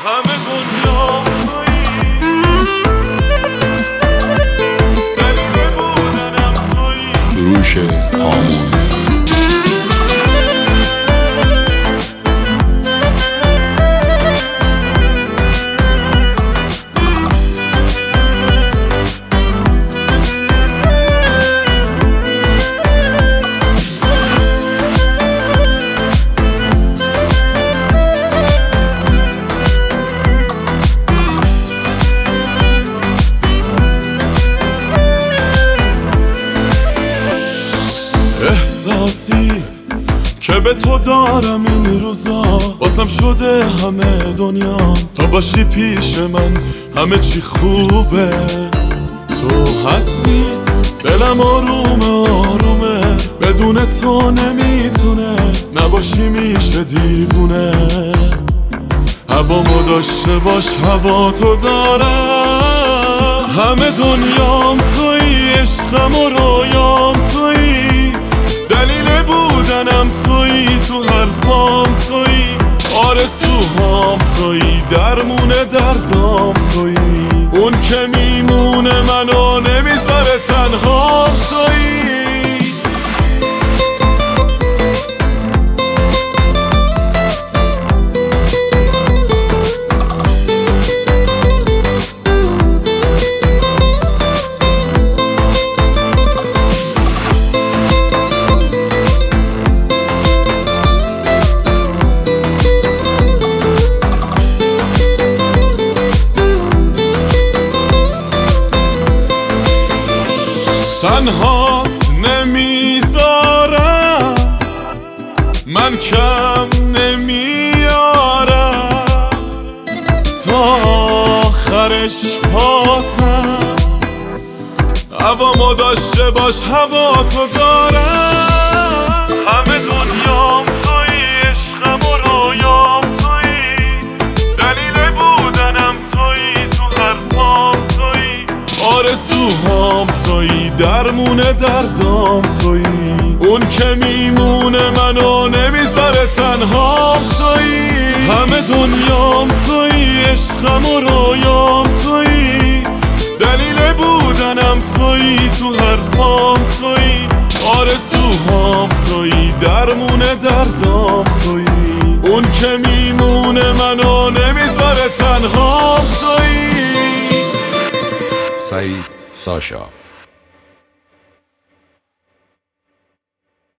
همه دنیا تویی، دلیل بودنم تویی. سروش هامون. احساسی که به تو دارم این روزا، واسم شده همه دنیا. تا باشی پیش من همه چی خوبه. تو هستی دلم آرومه آرومه، بدون تو نمیتونه نباشی میشه دیوونه. هوامو داشته باش هوا تو دارم، همه دنیام تویی، عشقم و رویام تویی، دلیل بودنم تویی، تو حرفام تویی، آرزوهام تویی، درمون دردام تویی، اون که میمونه منو نمیذاره تنهام تویی. تنهات نمیذارم، من کم نمیارم، تا آخرش پاتم. هوامو داشته باش هوا تو دارم، همه دنیام تویی، عشقم و رویام تویی، دلیل بودنم تویی، تو حرفام تویی، آرزوهام تویی، درمون دردام تویی، اون که میمونه منو نمیذاره تنهام تویی. همه دنیام تویی، عشقم و رویام تویی، دلیل بودنم تویی، تو حرفام تویی، آرزوهام تویی، درمون دردام تویی، اون که میمونه منو نمیذاره تنهام تویی. سعید ساشا.